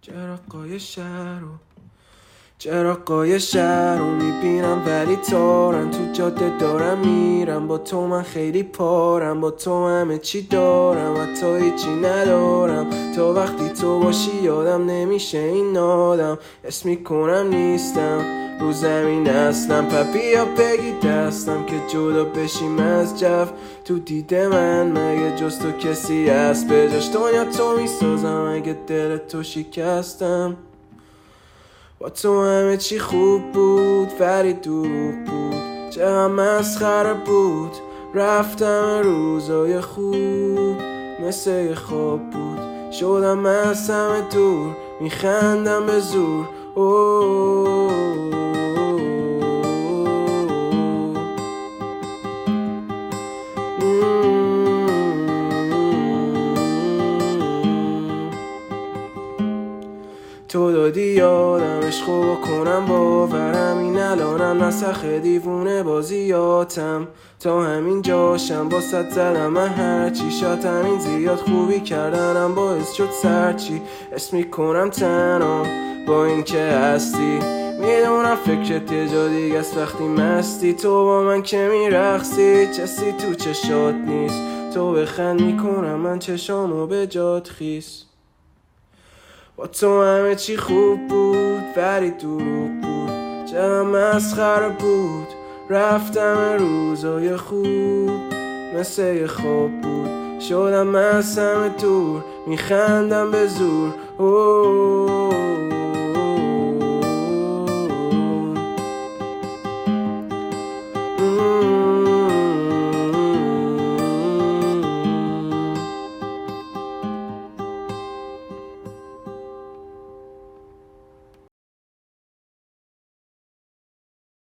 چراغای شهر رو میبینم ولی تارم، تو جاده دارم میرم، با تو من خیلی پارم، با تو همه چی دارم حتی هیچی ندارم. تا وقتی تو باشی یادم نمیشه این آدم، اسم میکنم نیستم رو زمین اصلا. پپیا بگی دستم که جدا بشیم از جو، تو دید من مگه جز تو کسی هست به جاش دنیا تو میسازم اگه دل تو شکستم. با تو همه چی خوب بود ولی دروغ بود، چقدر مسخره بود. رفتم روزای خوب مثل یه خواب بود، شدم از همه دور میخندم به زور. تو دادی یادم عشقو بکنم باورم، این الانم نسخ دیوونه بازیاتم. تا همین جاشم باست زدم من هرچی، شاید همین زیاد خوبی کردنم باعث شد سرچی. اسم میکنم تنام با این که هستی، میدونم فکرت یه جا دیگه است وقتی مستی. تو با من که میرقصی چسی تو چشات نیست، تو بخند میکنم من چشامو به جات خیس. با تو همه چی خوب بود ولی دروغ بود، چقدر مسخره بود. رفتم روزای خوب مثل یه خواب بود، شدم از همه دور میخندم به زور.